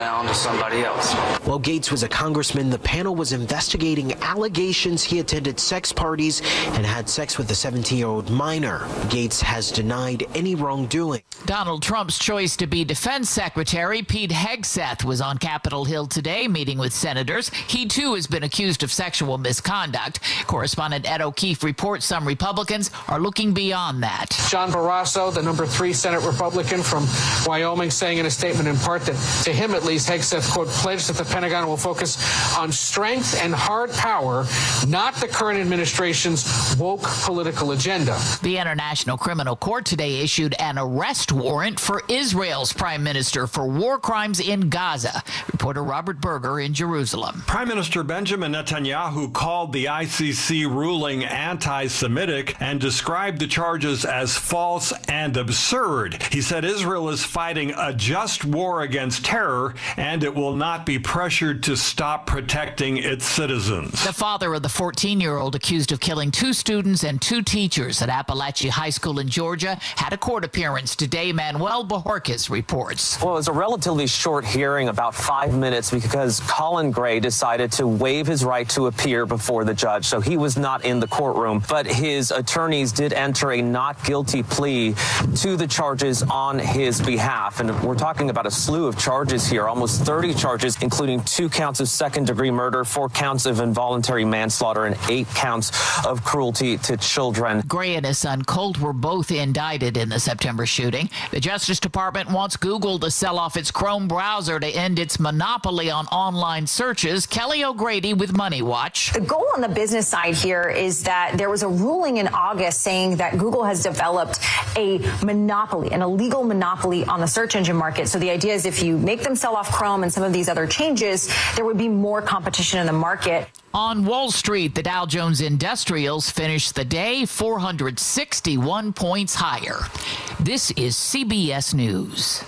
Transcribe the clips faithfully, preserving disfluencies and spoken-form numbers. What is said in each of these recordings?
down to somebody else. While Gates was a congressman, the panel was investigating allegations he attended sex parties and had sex with a seventeen-year-old minor. Gates has denied any wrongdoing. Donald Trump's choice to be defense secretary, Pete Hegseth, was on Capitol Hill today meeting with senators. He, too, has been accused of sexual misconduct. Correspondent Ed O'Keefe reports some Republicans are looking beyond that. John Barrasso, the number three Senate Republican from Wyoming, saying in a statement in part that, to him at least, Hegseth, quote, pledged that the Pentagon will focus on strength and hard power, not the current administration's woke political agenda. The International Criminal Court today issued an arrest warrant for Israel's prime minister for war crimes in Gaza. Reporter Robert Berger in Jerusalem. Prime Minister Benjamin Netanyahu called the I C C ruling anti-Semitic and described the charges as false and absurd. He said Israel is fighting a just war against terror, and it will not be pressured to stop protecting its citizens. The father of the fourteen-year-old accused of killing two students and two teachers at Appalachia High School in Georgia had a court appearance today. Manuel Bojorquez reports. Well, it was a relatively short hearing, about five minutes, because Colin Gray decided to waive his right to appear before the judge, so he was not in the courtroom. But his attorneys did enter a not guilty plea to the charges on his behalf. And we're talking about a slew of charges here, almost thirty charges, including two counts of second-degree murder, four counts of involuntary manslaughter, and eight counts of cruelty to children. Gray and his son Colt were both indicted in the September shooting. The Justice Department wants Google to sell off its Chrome browser to end its monopoly on online searches. Kelly O'Grady with Money Watch. The goal on the business side here is that there was a ruling in August saying that Google has developed a monopoly, an illegal monopoly on the search engine market. So the idea is if you make them sell off Chrome and some of these other changes, there would be more competition in the market. On Wall Street, the Dow Jones Industrials finished the day four hundred sixty-one points higher. This is C B S News.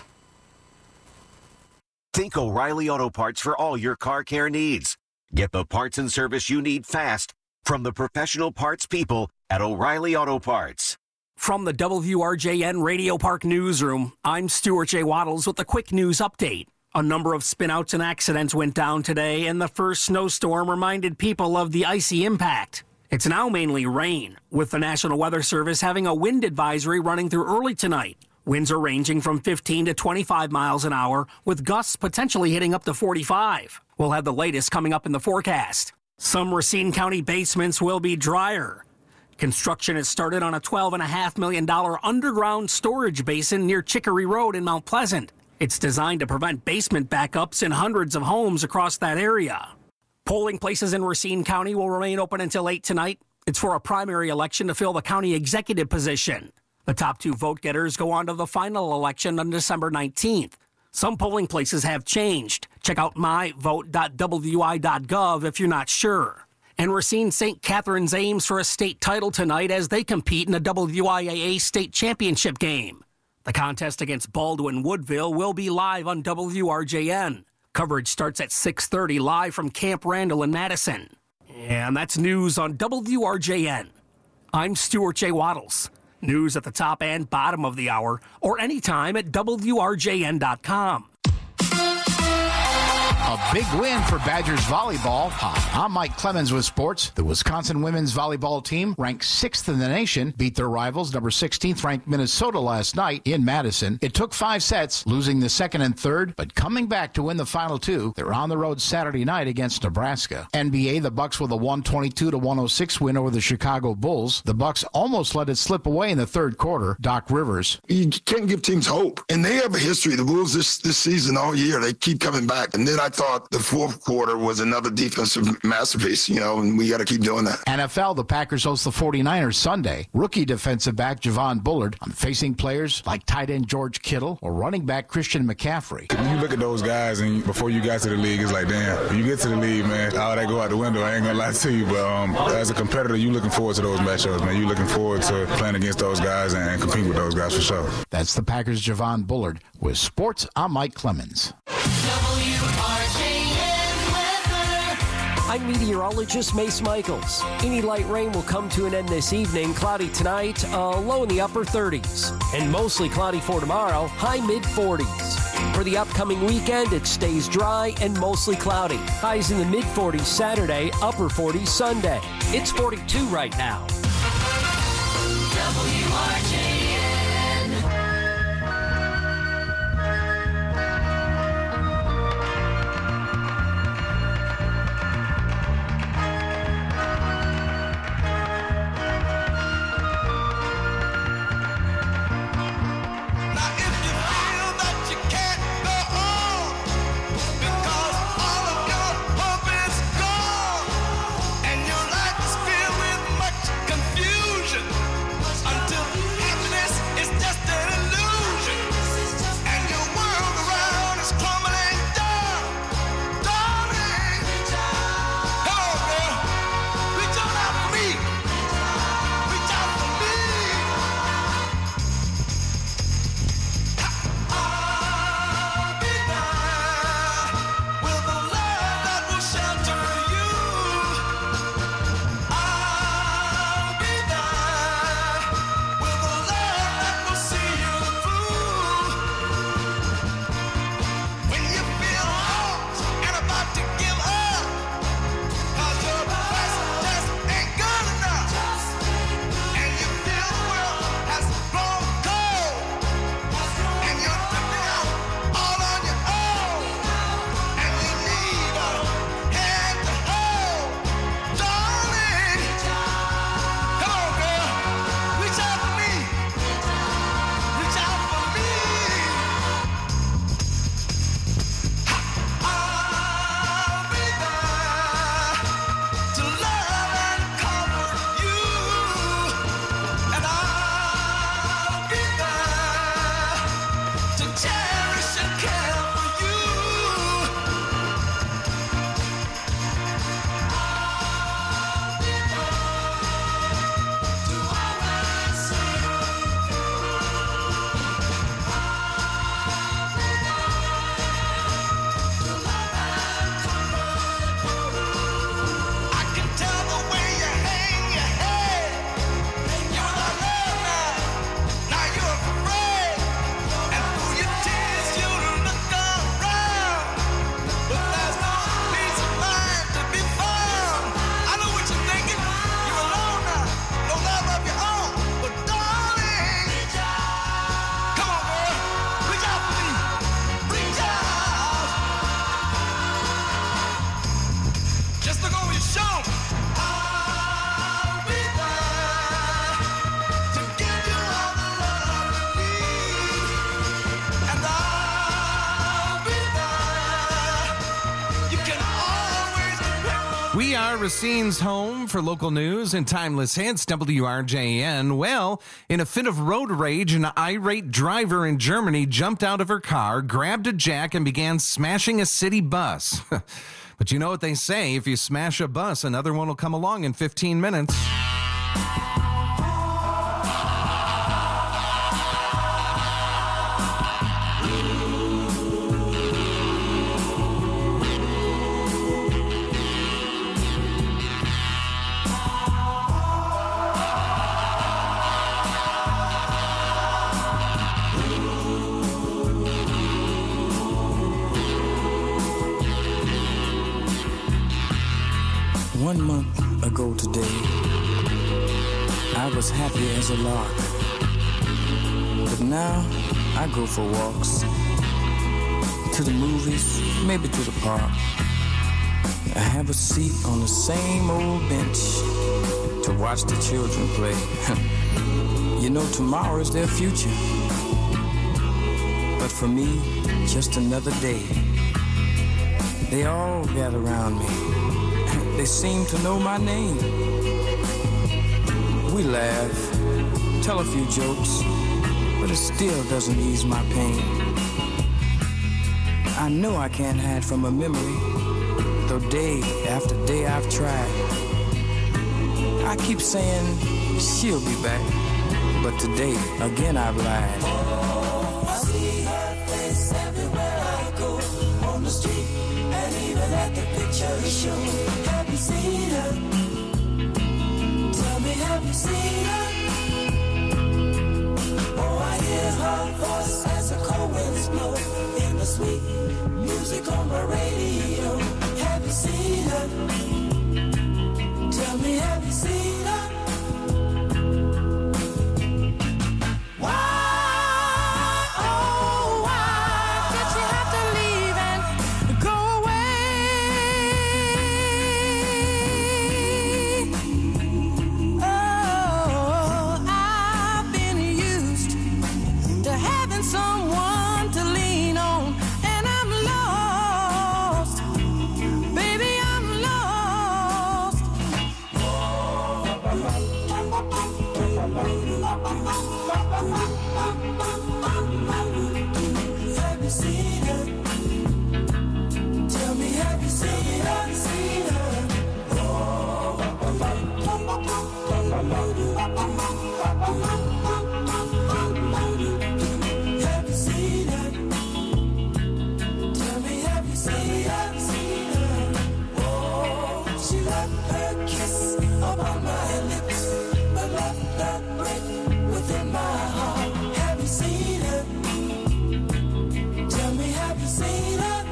Think O'Reilly Auto Parts for all your car care needs. Get the parts and service you need fast from the professional parts people at O'Reilly Auto Parts. From the W R J N Radio Park Newsroom, I'm Stuart J. Waddles with a quick news update. A number of spinouts and accidents went down today, and the first snowstorm reminded people of the icy impact. It's now mainly rain, with the National Weather Service having a wind advisory running through early tonight. Winds are ranging from fifteen to twenty-five miles an hour, with gusts potentially hitting up to forty-five. We'll have the latest coming up in the forecast. Some Racine County basements will be drier. Construction has started on a twelve point five million dollars underground storage basin near Chicory Road in Mount Pleasant. It's designed to prevent basement backups in hundreds of homes across that area. Polling places in Racine County will remain open until eight tonight. It's for a primary election to fill the county executive position. The top two vote-getters go on to the final election on December nineteenth. Some polling places have changed. Check out my vote dot w i dot gov if you're not sure. And Racine Saint Catherine's aims for a state title tonight as they compete in a W I A A state championship game. The contest against Baldwin Woodville will be live on W R J N. Coverage starts at six thirty live from Camp Randall in Madison. And that's news on W R J N. I'm Stuart J. Waddles. News at the top and bottom of the hour or anytime at W R J N dot com. A big win for Badgers volleyball. Hi, I'm Mike Clemens with sports. The Wisconsin women's volleyball team, ranked sixth in the nation, beat their rivals, number sixteenth ranked Minnesota last night in Madison. It took five sets, losing the second and third, but coming back to win the final two. They're on the road Saturday night against Nebraska. N B A, the Bucks with a one twenty-two to one oh six win over the Chicago Bulls. The Bucks almost let it slip away in the third quarter. Doc Rivers. You can't give teams hope. And they have a history. The Bulls this, this season all year, they keep coming back. And then I thought the fourth quarter was another defensive masterpiece, you know, and we got to keep doing that. N F L, the Packers host the forty-niners Sunday. Rookie defensive back Javon Bullard on facing players like tight end George Kittle or running back Christian McCaffrey. When you look at those guys and before you got to the league, it's like, damn, when you get to the league, man, all that go out the window. I ain't going to lie to you, but um, as a competitor, you looking forward to those matchups, man. You looking forward to playing against those guys and competing with those guys for sure. That's the Packers' Javon Bullard. With sports, I'm Mike Clemens. I'm meteorologist Mace Michaels. Any light rain will come to an end this evening. Cloudy tonight, uh, low in the upper thirties. And mostly cloudy for tomorrow, high mid forties. For the upcoming weekend, it stays dry and mostly cloudy. Highs in the mid forties Saturday, upper forties Sunday. It's forty-two right now. W R J N. We are Racine's home for local news and timeless hits, W R J N. Well, in a fit of road rage, an irate driver in Germany jumped out of her car, grabbed a jack, and began smashing a city bus. But you know what they say, if you smash a bus, another one will come along in fifteen minutes. One month ago today, I was happy as a lark. But now I go for walks, to the movies, maybe to the park. I have a seat on the same old bench to watch the children play. You know, tomorrow is their future. But for me, just another day. They all gather around me. They seem to know my name. We laugh, tell a few jokes, but it still doesn't ease my pain. I know I can't hide from a memory, though day after day I've tried. I keep saying she'll be back, but today again I've lied. Oh, I see her face everywhere I go, on the street and even at the picture show. Have you seen her? Tell me, have you seen her? Oh, I hear her voice as the cold winds blow in the the sweet music on my radio. Have you seen her? Tell me, have you seen her? Why, oh, why did she have to leave and go away? Oh, I've been used to having someone to lean on, and I'm lost. Baby, I'm lost. Have you seen her? Tell me, have you seen her? Seen her? Oh. Have you seen her? Tell me, have you seen her? Seen her? Oh, she left her kiss upon my lips, but left that break within my heart. Have you seen her? Tell me, have you seen her?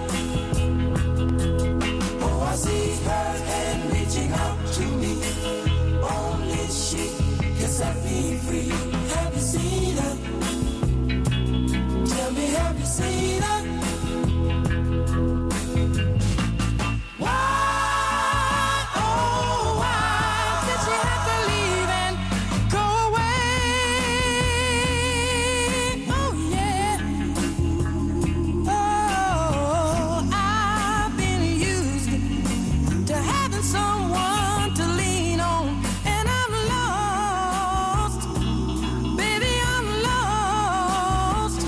Oh, I see her hand reaching out to me. Only she can set me free. Have you seen her? Tell me, have you seen her? Why, oh, why did she have to leave and go away? Oh, yeah. Oh, I've been used to having someone to lean on, and I'm lost. Baby, I'm lost.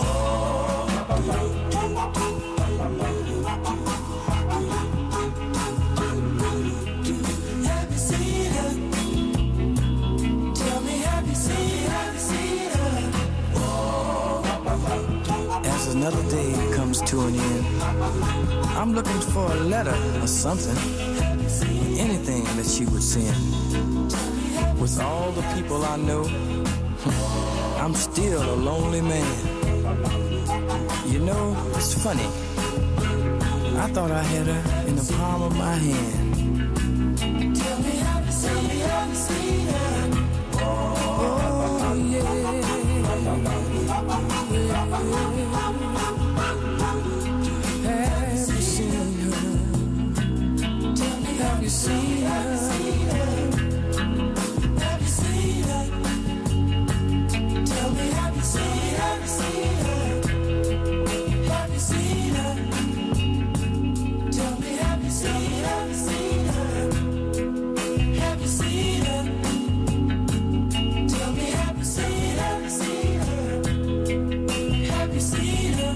Have you seen her? Tell me, have you seen her? Seen her? As another day comes to an end, I'm looking for a letter or something, anything that she would send. With all the people I know, I'm still a lonely man. You know, it's funny. I thought I had her in the palm of my hand. Tell me, have you seen her? Have you seen her? Oh, yeah. Have you seen her? Have you seen her? Have you seen her? Tell me, have you seen her? Have you seen her? Tell me, have you seen her? Have you seen her? Tell me, have you seen her? Have you seen her?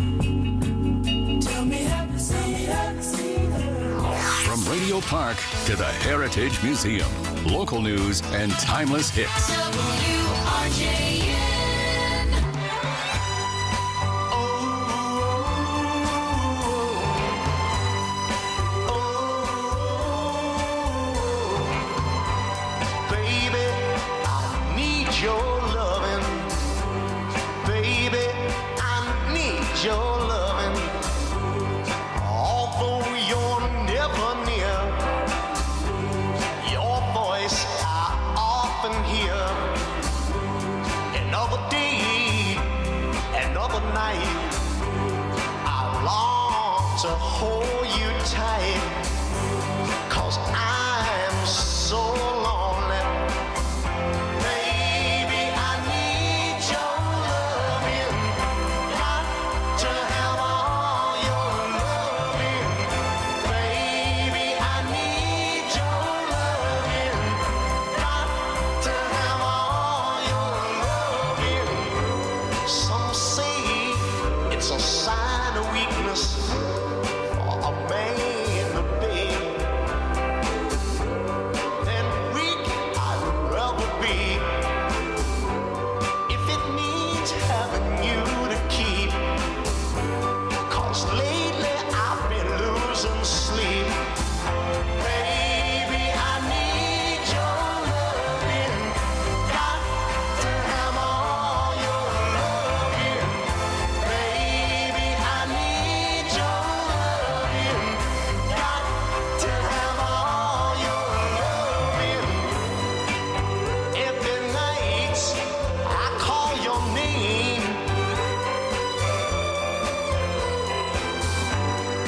Tell me, have you seen her? From Radio Park to the Heritage Museum, local news and timeless hits. W R J N. Baby, I need your loving. Baby, I need your loving. Although you're never near, your voice I often hear. Another day, another night, I long to hold you tight. 'Cause I'm so lonely. Baby, I need your loving. Got to have all your loving. Baby, I need your loving. Got to have all your loving. Some say it's a sign of weakness for a man to beg. Then weak I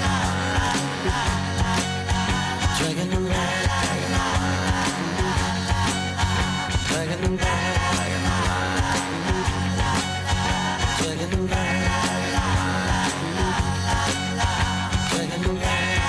Dragging them back. Dragging them back. Dragging them back. Dragging them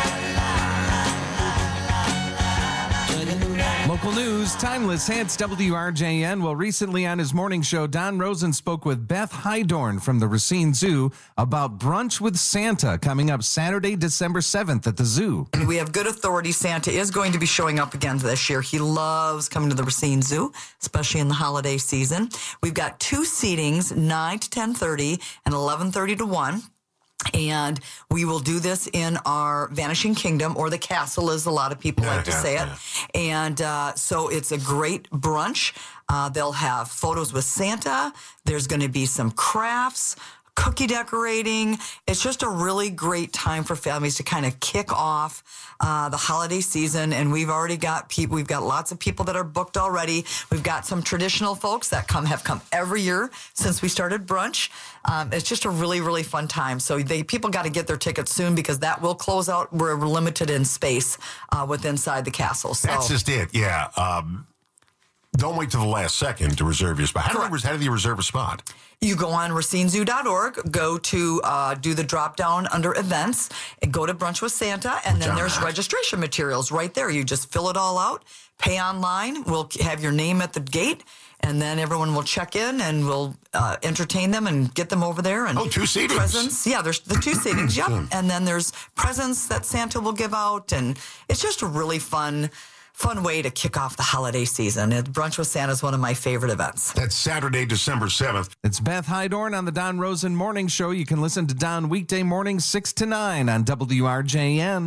back. Dragging them back. Local news, Timeless Hits, W R J N. Well, recently on his morning show, Don Rosen spoke with Beth Hydorn from the Racine Zoo about Brunch with Santa coming up Saturday, December seventh at the zoo. And we have good authority. Santa is going to be showing up again this year. He loves coming to the Racine Zoo, especially in the holiday season. We've got two seatings, nine to ten thirty and eleven thirty to one. And we will do this in our Vanishing Kingdom, or the castle, as a lot of people Yeah, like to yeah, say it. yeah. And uh, so it's a great brunch. Uh, they'll have photos with Santa. There's going to be some crafts, cookie decorating. It's just a really great time for families to kind of kick off uh, the holiday season. And we've already got people, we've got lots of people that are booked already. We've got some traditional folks that come have come every year since we started brunch. Um, it's just a really, really fun time. So they people got to get their tickets soon because that will close out. We're limited in space uh, with inside the castle. So that's just it. Yeah. Um, don't wait till the last second to reserve your spot. How do, you, how do you reserve a spot? You go on racine zoo dot org, go to uh, do the drop down under events, and go to Brunch with Santa, and then there's registration materials right there. You just fill it all out, pay online. We'll have your name at the gate, and then everyone will check in, and we'll uh, entertain them and get them over there. And oh, two seatings. Presents. Yeah, there's the two seatings, yep. And then there's presents that Santa will give out, and it's just a really fun Fun way to kick off the holiday season. It, Brunch with Santa is one of my favorite events. That's Saturday, December seventh. It's Beth Hydorn on the Don Rosen Morning Show. You can listen to Don weekday mornings six to nine on W R J N.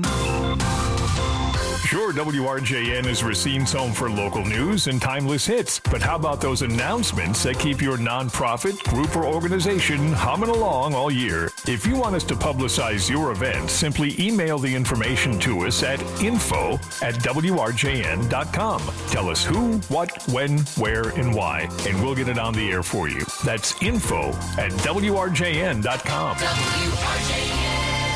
Sure, W R J N is Racine's home for local news and timeless hits. But how about those announcements that keep your nonprofit, group, or organization humming along all year? If you want us to publicize your event, simply email the information to us at info at W R J N dot com. Tell us who, what, when, where, and why, and we'll get it on the air for you. That's info at W R J N dot com. W R J N.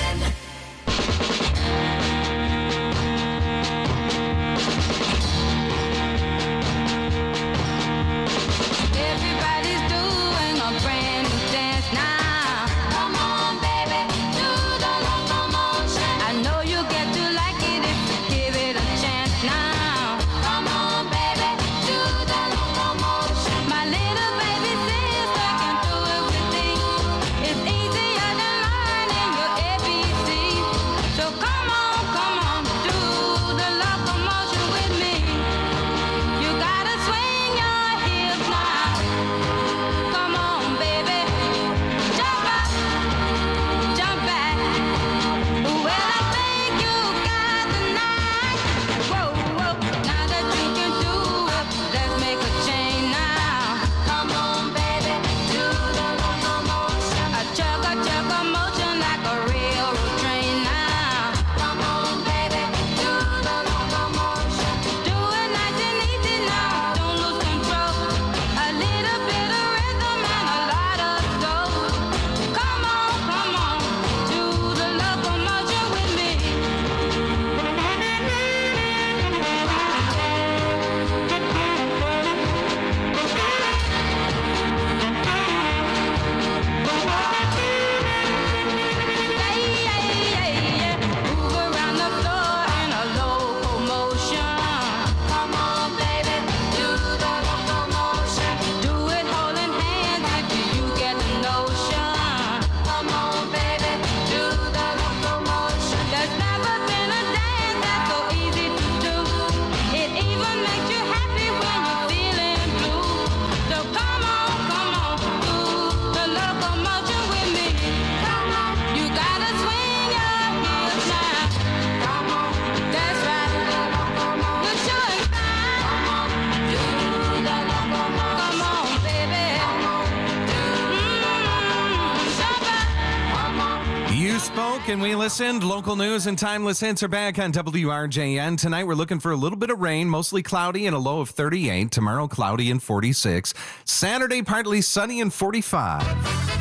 And we listened. Local news and timeless hits are back on W R J N. Tonight we're looking for a little bit of rain, mostly cloudy and a low of thirty-eight. Tomorrow cloudy and forty-six. Saturday partly sunny and forty-five.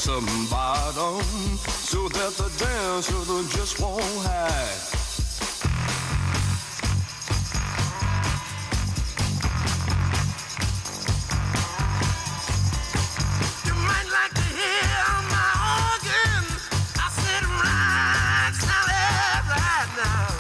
some bottom so that the dancer just won't hide. You might like to hear my organ. I said right, solid right now.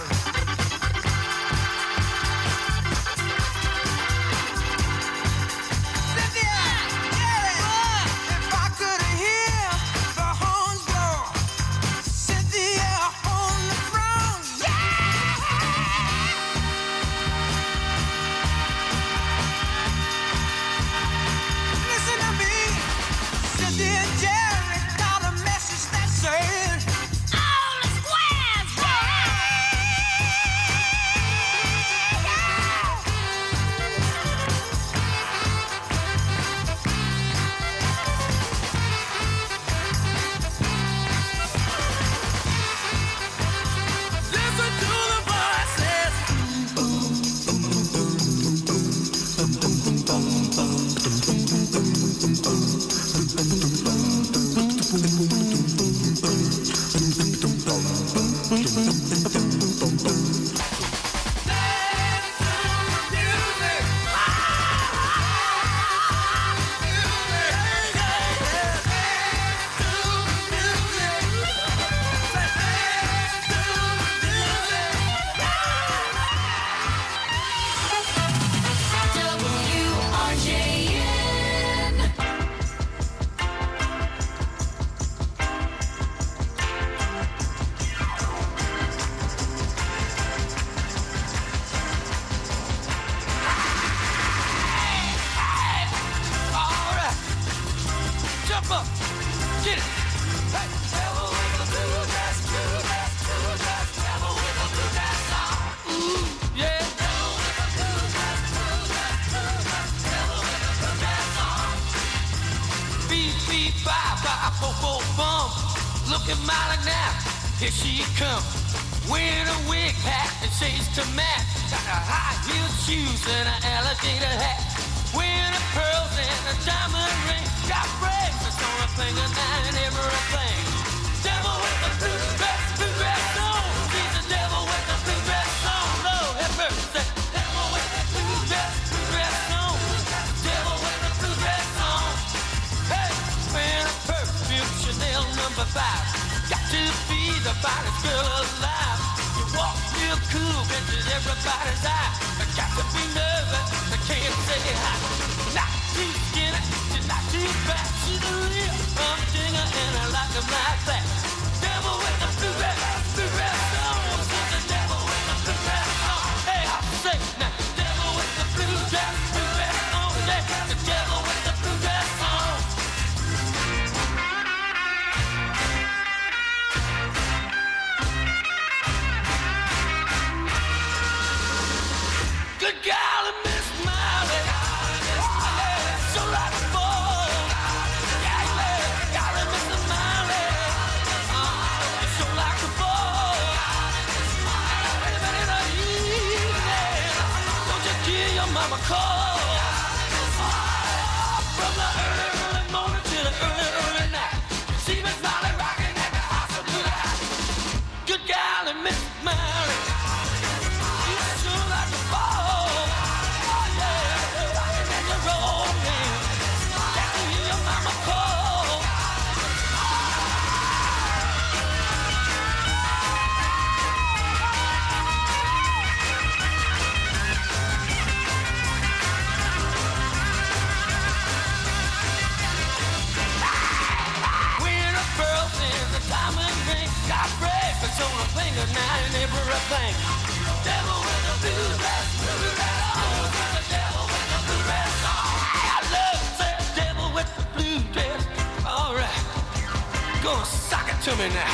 Looking mighty now, here she comes. Wearing a wig hat and shades to match. Got a high-heeled shoes and an alligator hat. Wearing a pearls and a diamond ring. Got bracelets on her finger, nine and everything. Devil with the blue dress, blue dress on. She's the devil with the blue dress on. Lord have mercy. Devil with the blue dress, blue dress on. Devil with the blue dress on. Hey, wearing a perfume, Chanel number five. Got to be the finest girl alive. You walk real cool, catches everybody's eye. I got to be nervous, I can't say hi. Not too skinny, she's not too fat. She's a real humdinger and I like them like that. Devil with the blue dress, blue dress on. She's the devil with the blue dress on. Hey, I say now, devil with the blue dress, blue dress on. Yeah, the devil with the blue dress on. Good golly, Miss Molly, so like a ball. Yeah, yeah, golly, Miss Molly, so like a ball. In the evening, don't you hear your mama call? From the early, early morning to the early, early night, see Miss Molly rocking at the house of tonight. Good golly, Miss Molly, you sure like a ball. Everything. Devil with the blue dress, blue dress on. The devil with the blue dress on. I love that devil with the blue dress. All right, gonna sock it to me now.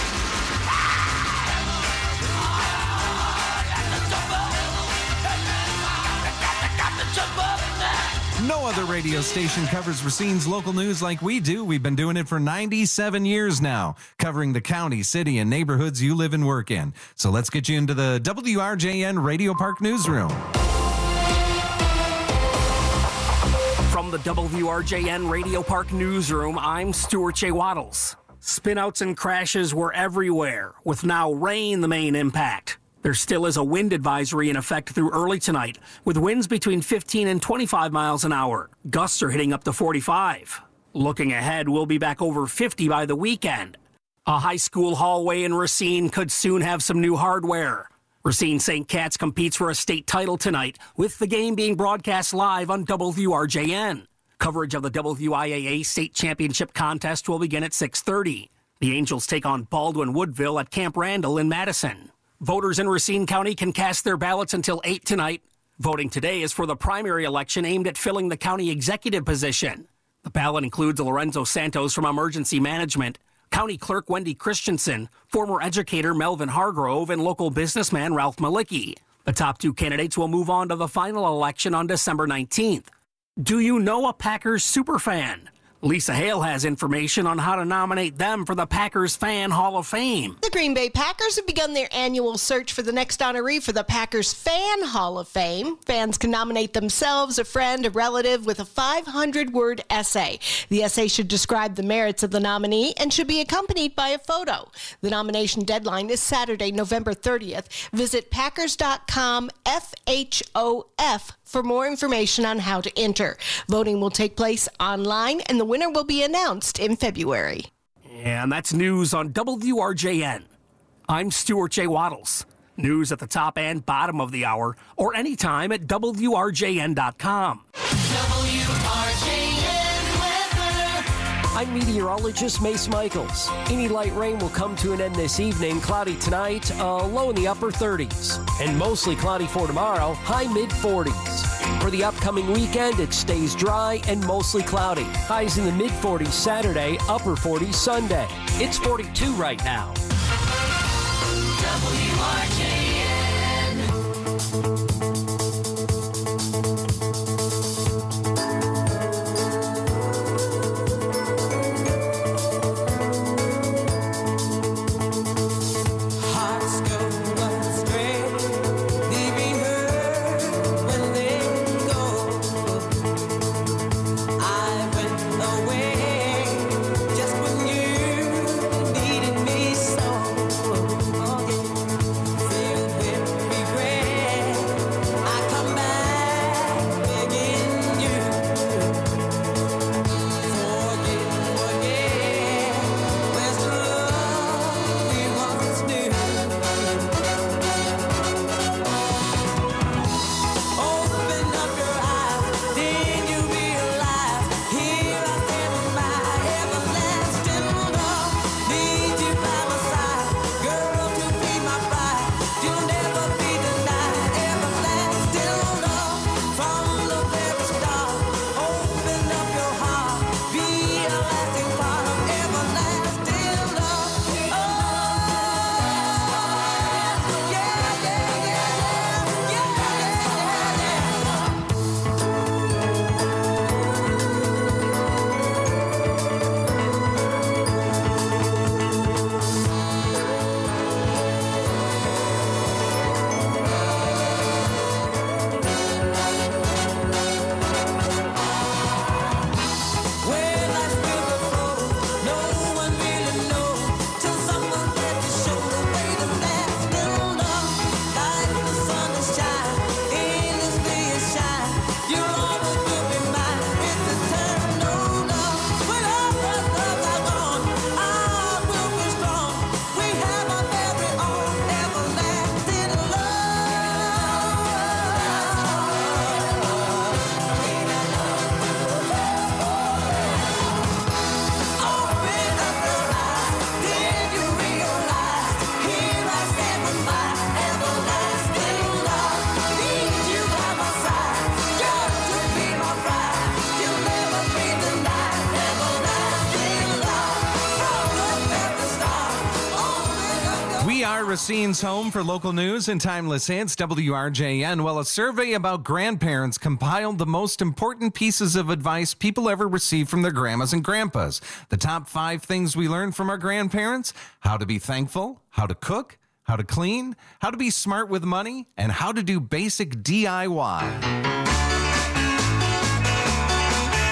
No other radio station covers Racine's local news like we do. We've been doing it for ninety-seven years now, covering the county, city, and neighborhoods you live and work in. So let's get you into the W R J N Radio Park Newsroom. From From the W R J N Radio Park Newsroom, I'm Stuart J. Waddles. Spinouts and crashes were everywhere, with now rain the main impact. There still is a wind advisory in effect through early tonight, with winds between fifteen and twenty-five miles an hour. Gusts are hitting up to forty-five. Looking ahead, we'll be back over fifty by the weekend. A high school hallway in Racine could soon have some new hardware. Racine Saint Cat's competes for a state title tonight, with the game being broadcast live on W R J N. Coverage of the W I A A State Championship contest will begin at six thirty. The Angels take on Baldwin Woodville at Camp Randall in Madison. Voters in Racine County can cast their ballots until eight tonight. Voting today is for the primary election aimed at filling the county executive position. The ballot includes Lorenzo Santos from Emergency Management, County Clerk Wendy Christensen, former educator Melvin Hargrove, and local businessman Ralph Malicki. The top two candidates will move on to the final election on December nineteenth. Do you know a Packers superfan? Lisa Hale has information on how to nominate them for the Packers Fan Hall of Fame. The Green Bay Packers have begun their annual search for the next honoree for the Packers Fan Hall of Fame. Fans can nominate themselves, a friend, a relative with a five hundred word essay. The essay should describe the merits of the nominee and should be accompanied by a photo. The nomination deadline is Saturday, November thirtieth. Visit packers dot com F H O F for more information on how to enter. Voting will take place online, and the winner will be announced in February. And that's news on W R J N. I'm Stuart J. Waddles. News at the top and bottom of the hour, or anytime at W R J N dot com. W R J N weather. I'm meteorologist Mace Michaels. Any light rain will come to an end this evening. Cloudy tonight, uh, low in the upper thirties. And mostly cloudy for tomorrow, high mid forties. For the upcoming weekend, it stays dry and mostly cloudy. Highs in the mid forties Saturday, upper forties Sunday. It's forty-two right now. W R J N. Hearts go astray, leaving her when they go. I went away just when you needed me so. Filled with regret, I come back begging you. Forget, forget, where's the love we once knew? Open up your eyes, then you realize here I stand with my everlasting love. Need you by my side, girl, to be my bride. You'll never be denied. Everlasting love from the very start. Open up your heart, be a lasting part of everlasting love. Oh, yeah, yeah, yeah, yeah, yeah, yeah. Where life's river flows, no one really knows till someone gets to show the way to lasting love. Like the sun is shine, endlessly it shine. You'll always will be mine. It's eternal love. When all the loves are gone, I will be strong. We have our very own everlasting We are Racine's home for local news and timeless hits, W R J N. Well, a survey about grandparents compiled the most important pieces of advice people ever received from their grandmas and grandpas. The top five things we learned from our grandparents: how to be thankful, how to cook, how to clean, how to be smart with money, and how to do basic D I Y.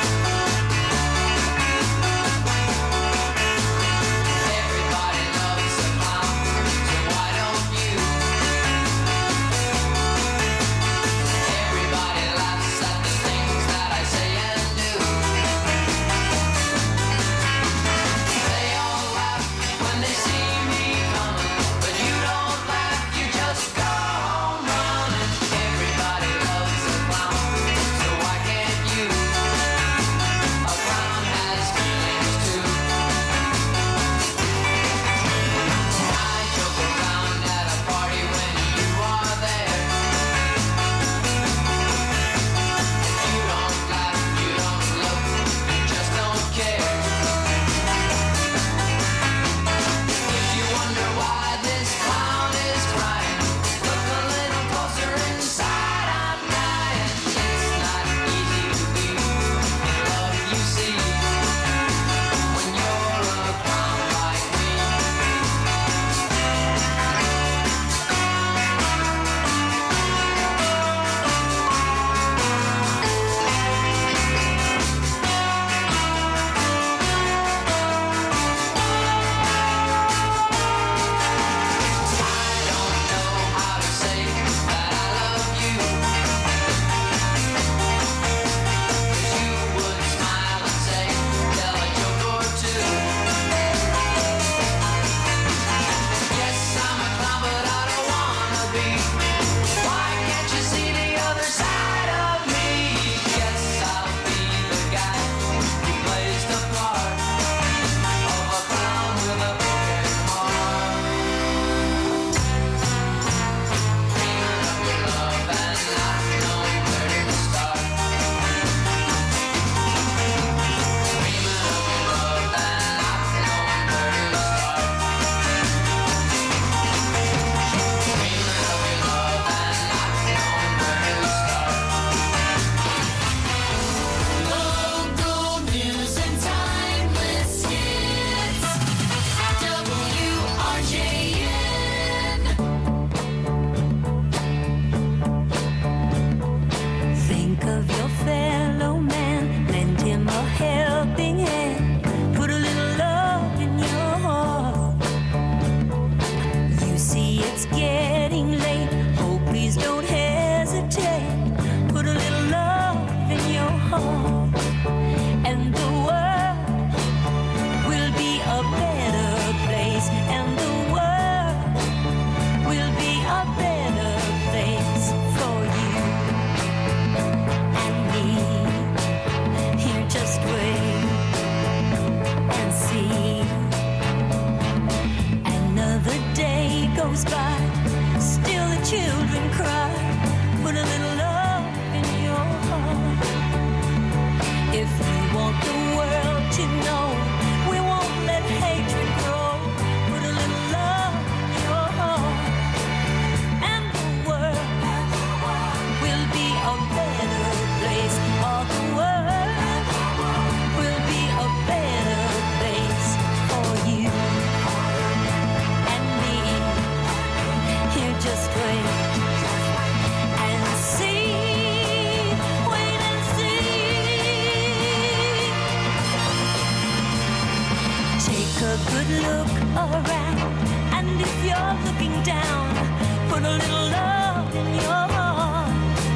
a good look around. And if you're looking down, put a little love in your heart.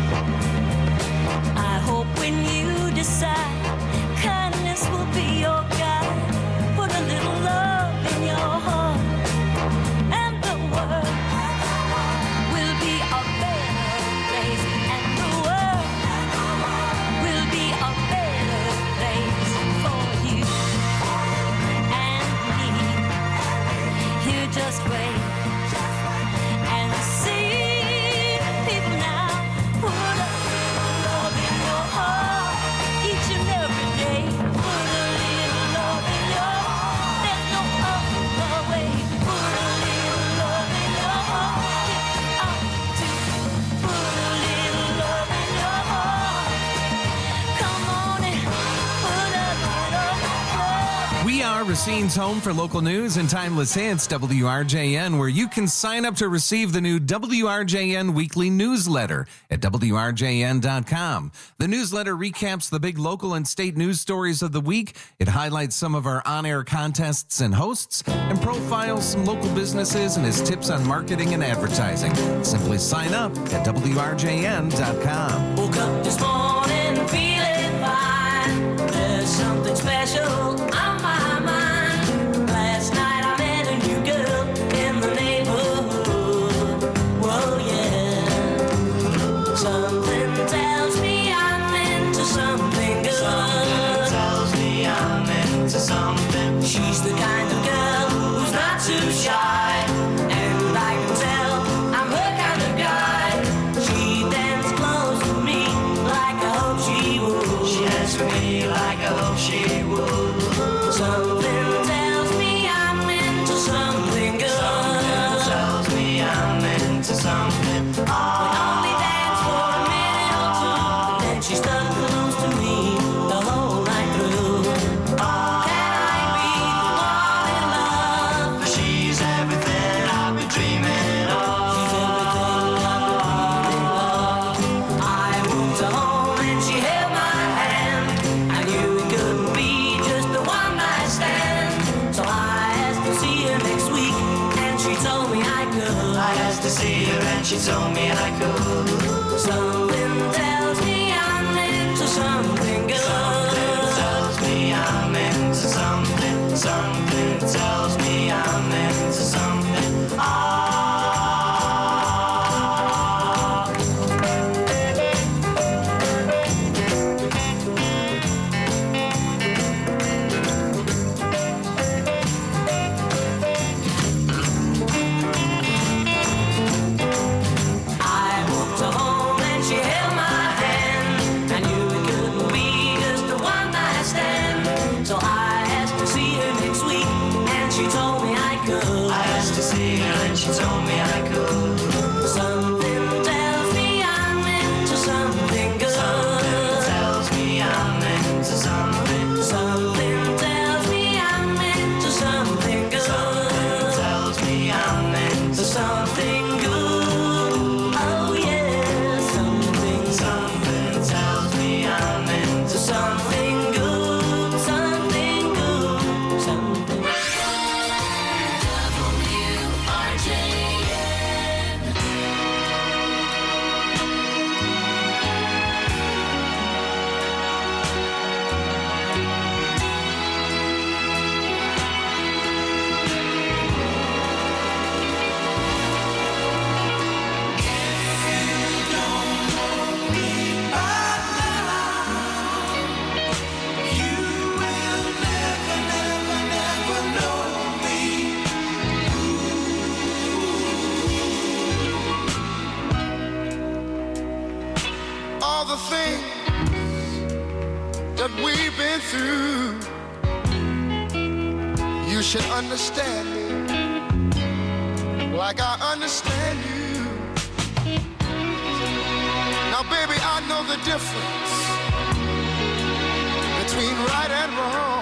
I hope when you decide, kindness will be your guide. Put a little love in your heart, and the world will be a better place. And the world will be a better place for you and me. You just wait and see. People now, put a little love in your heart each and every day. Put a little love in your heart. There's no other way. Put a little love in your heart. Get out to put a little love in your heart. Come on and put a little love. We are Racine's home for local news and timeless hits, W R J N, where you can sign up to receive the new W R J N weekly newsletter at W R J N dot com. The newsletter recaps the big local and state news stories of the week. It highlights some of our on-air contests and hosts and profiles some local businesses and has tips on marketing and advertising. Simply sign up at W R J N dot com. Woke up this morning feeling fine. There's something special on my mind. Last night I met a new girl in the neighborhood. Whoa, yeah. Something tells me I'm into something good. Something tells me I'm into something. She's the kind of girl who's not too shy. And I can tell I'm her kind of guy. She danced close to me like I hope she would. She danced with me like I hope she would. Something tells me I'm into something good. Something tells me I'm into something. We only danced for a minute or two, then she stuck close to me the whole night through. Can I be the one in love? She's everything I've been dreaming of. She's everything I've been dreaming of. I moved her home and she held my hand. I knew it couldn't be just a one night stand. So I asked to see her next week, and she told me I could. I asked to see her and she told me I could. Something tells me I'm into something good. Something tells me I'm into something. Something tells me I'm into something. Ah. I walked her home and she held my hand. I knew it couldn't be just a one night stand. So I asked to see her next week, and she told me I could. I asked to see her and she told me I could. Something tells me I'm into something good. Something tells me I'm into something. Something tells me I'm into something good. Something tells me I'm into something good. Oh yeah, something. Something tells me I'm into something good. Something good. Something. W R J N. All the things that we've been through, you should understand me like I understand you. Now, baby, I know the difference between right and wrong.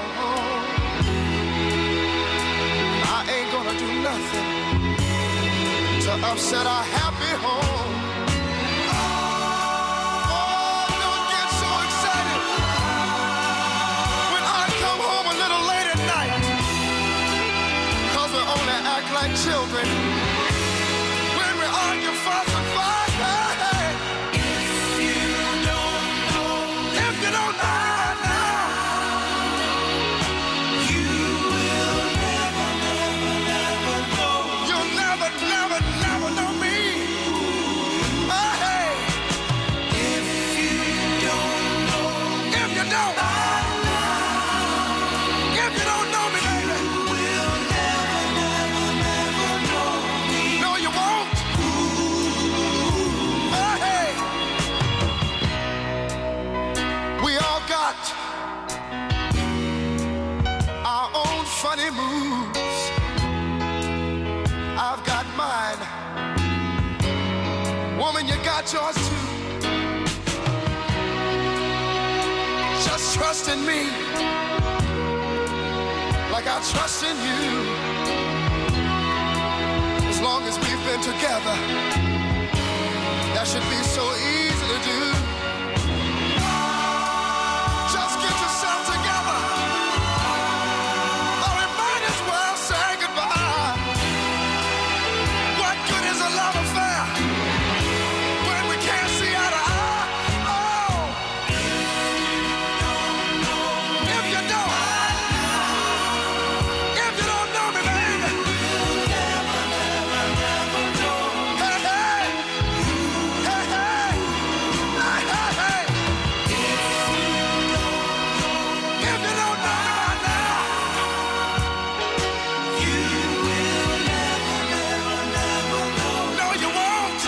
I ain't gonna do nothing to upset our happy home. got our own funny moves. I've got mine. Woman, you got yours too. Just trust in me like I trust in you. As long as we've been together, that should be so easy to do. Just get yourself together, or we might as well say goodbye. What good is a love affair when we can't see eye to eye? Oh, if you don't, if you don't know me, baby, hey, hey, hey, hey, hey, hey, hey. If you don't know me by now, you will never, never, never know. No, you won't.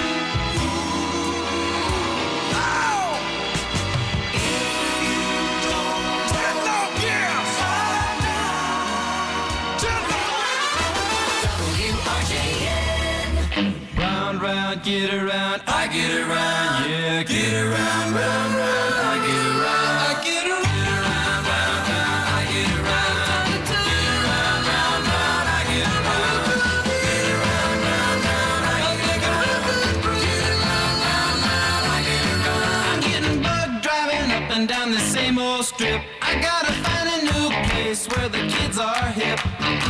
No. If you don't, ten long years. Ten W R J N. Round, round, get around, I get around, yeah, get around, round, round, I get around, I get around, round, round, I get around, get around, round, round, I get around, get around, round, round, I get around, get around, round, round, I get around. I'm getting bugged driving up and down the same old strip. I gotta find a new place where the kids are hip.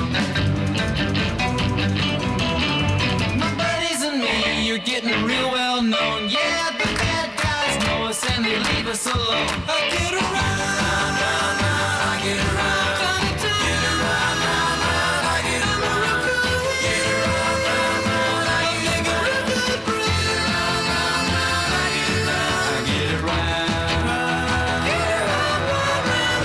My buddies and me, you're getting real well known. Yeah, the bad guys know us and they leave us alone. I get around, round, round, round, I get around. Get around, round, round, I get around. Get around, round, round, I get around. Get around, round, round, I get around. I get around. Get around, round, round.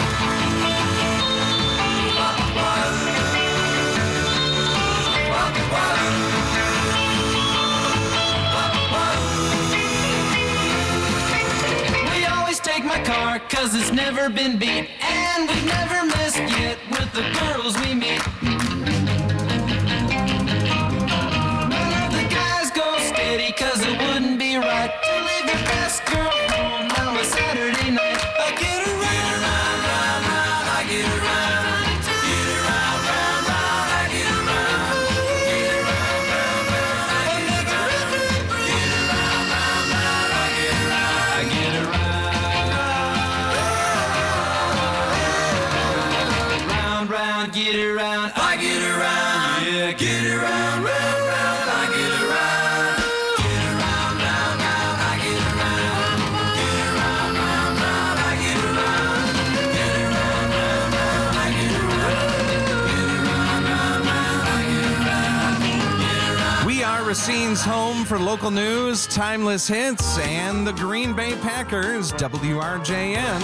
We always take my car, cause it's never been beat. And we've never missed yet with the girls we meet. None of the guys go steady, cause it wouldn't be right to leave your best girl home on a Saturday night. I get around, round, round, round, I get around. Get around, round, round, I get around. Get around, round, round, I get around. Get around, round, round, I get around. I get around. Round, round, get around, I get around. Yeah, get around, round, round, I get around. Get around, round, round, I get around. Get around, round, round, I get around. Get around, round, round, I get around. Get around, round, round, I get around. We are Racine's home for local news, timeless hits, and the Green Bay Packers, W R J N.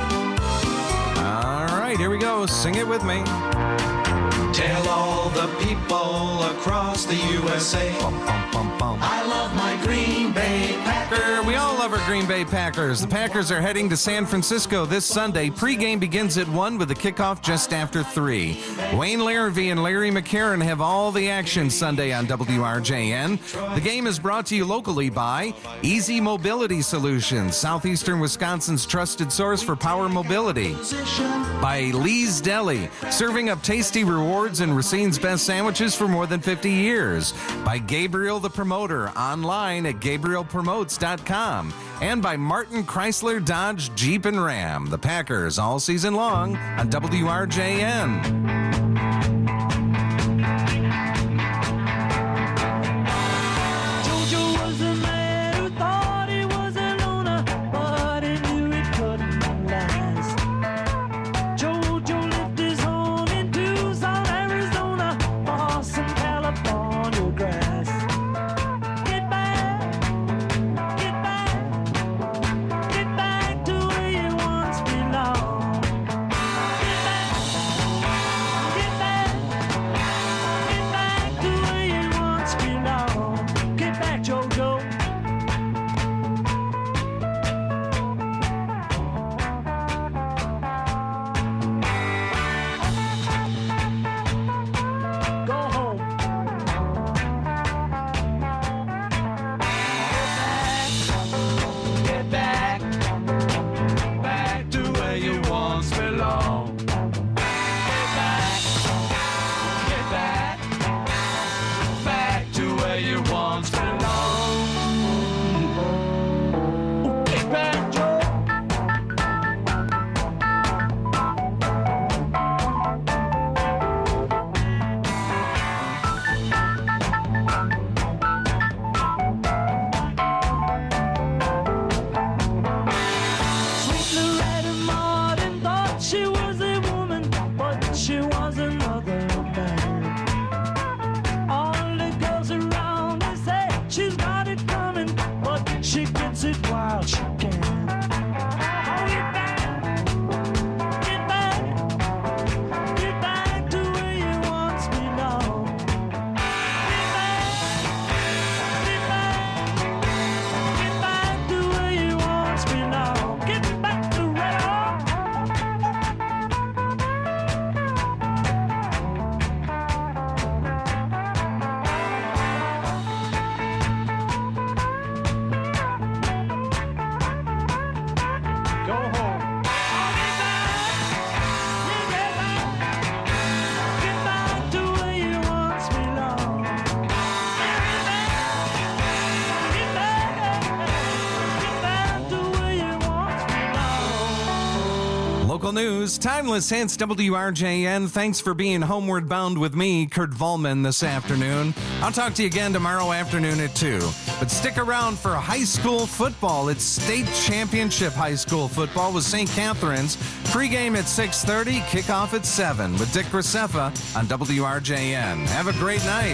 All right, here we go. Sing it with me. Tell all the people across the U S A I love my Green Bay Packers. We all love our Green Bay Packers. The Packers are heading to San Francisco this Sunday. Pre-game begins at one with the kickoff just after three. Wayne Larrivee and Larry McCarron have all the action Sunday on W R J N. The game is brought to you locally by Easy Mobility Solutions, Southeastern Wisconsin's trusted source for power mobility. By Lee's Deli, serving up tasty rewards and Racine's best sandwiches for more than fifty years. By Gabriel the Promoter, online at gabriel promotes dot com. And by Martin Chrysler Dodge Jeep and Ram. The Packers all season long on W R J N. Local news, Timeless Hits, W R J N. Thanks for being homeward bound with me, Kurt Volman, this afternoon. I'll talk to you again tomorrow afternoon at two. But stick around for high school football. It's state championship high school football with Saint Catherine's. Pregame at six thirty, kickoff at seven with Dick Graceffa on W R J N. Have a great night.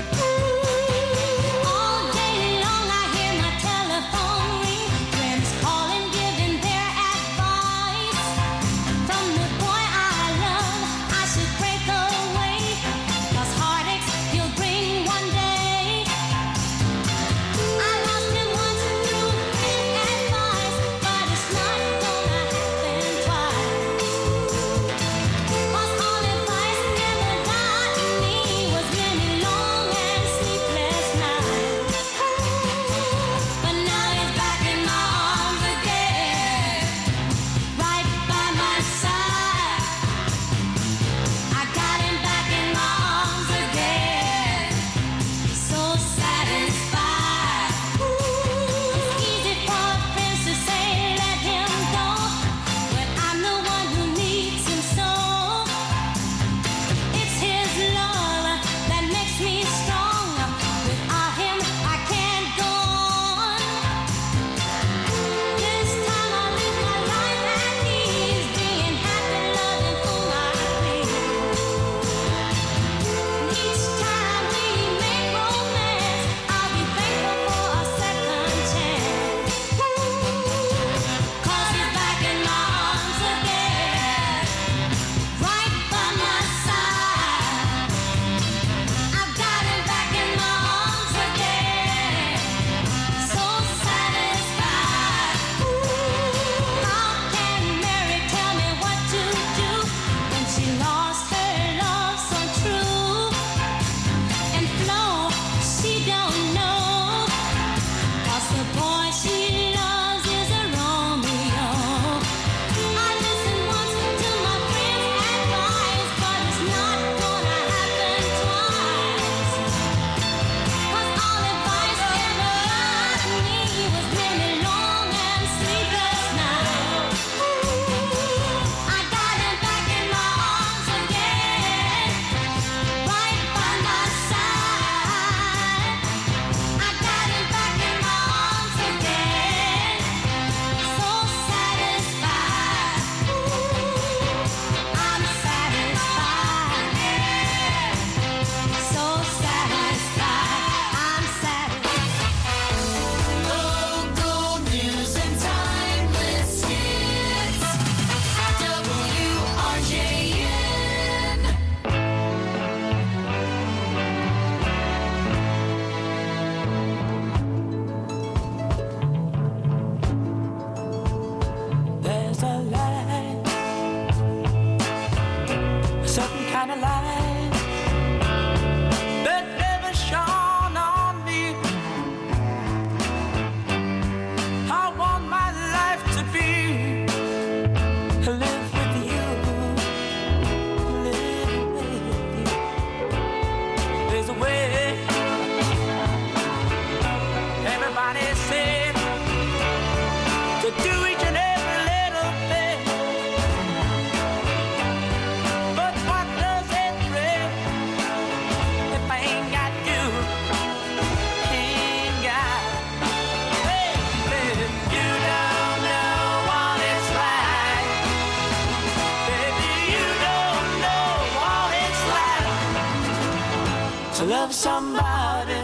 To love somebody,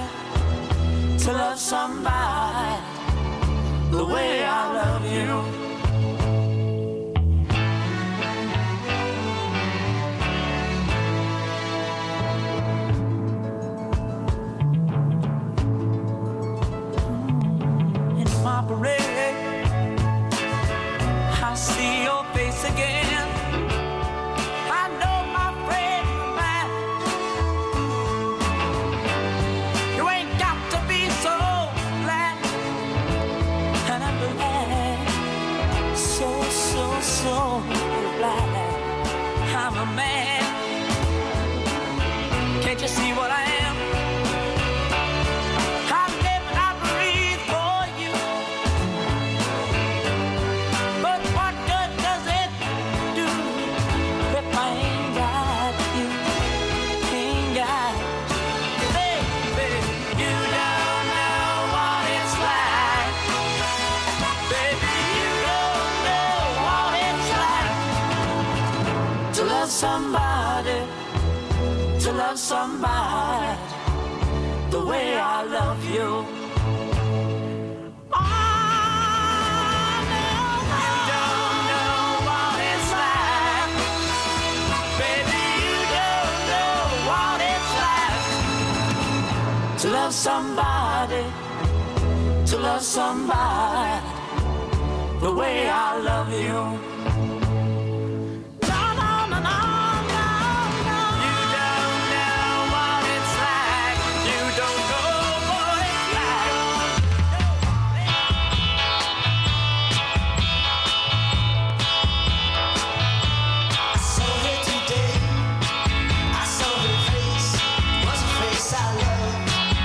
to love somebody the way I love you. In my parade, I see your face again. I know my friend of mine. You ain't got to be so glad, and I'm glad, so so so glad I'm a man. Can't you see what I am? somebody, to love somebody the way I love you. To love somebody, to love somebody the way I love you. No, no, no, no, no, no. You don't know what it's like. You don't know what it's like. I saw her today. I saw her face. Was a face I loved.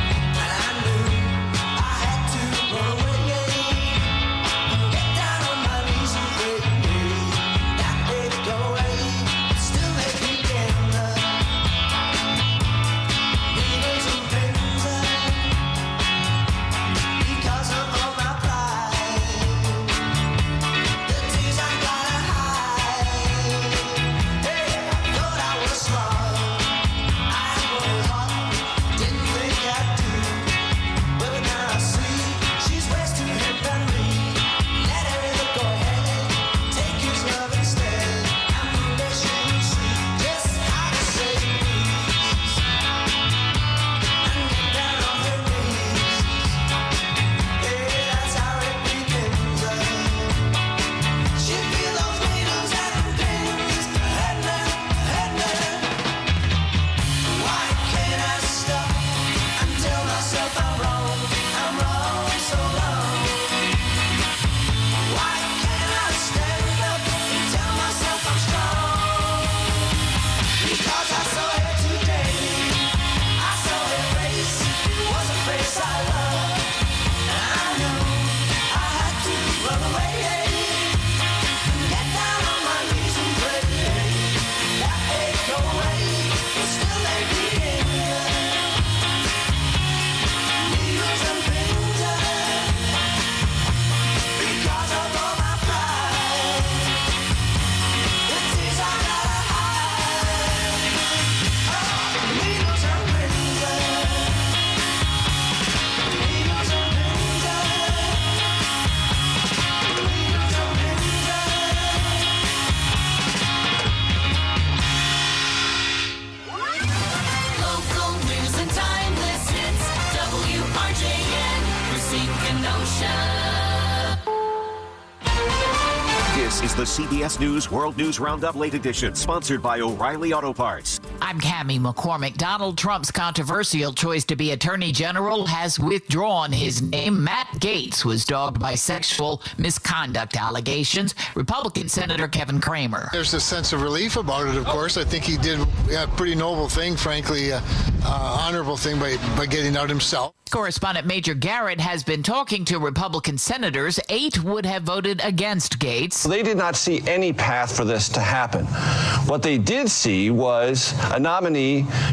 This is the C B S News World News Roundup Late Edition, sponsored by O'Reilly Auto Parts. I'm Cammie McCormick. Donald Trump's controversial choice to be Attorney General has withdrawn his name. Matt Gaetz was dogged by sexual misconduct allegations. Republican Senator Kevin Cramer. There's a sense of relief about it, of course. I think he did a pretty noble thing, frankly, uh, uh, honorable thing by, by getting out himself. Correspondent Major Garrett has been talking to Republican senators. Eight would have voted against Gaetz. They did not see any path for this to happen. What they did see was a nominee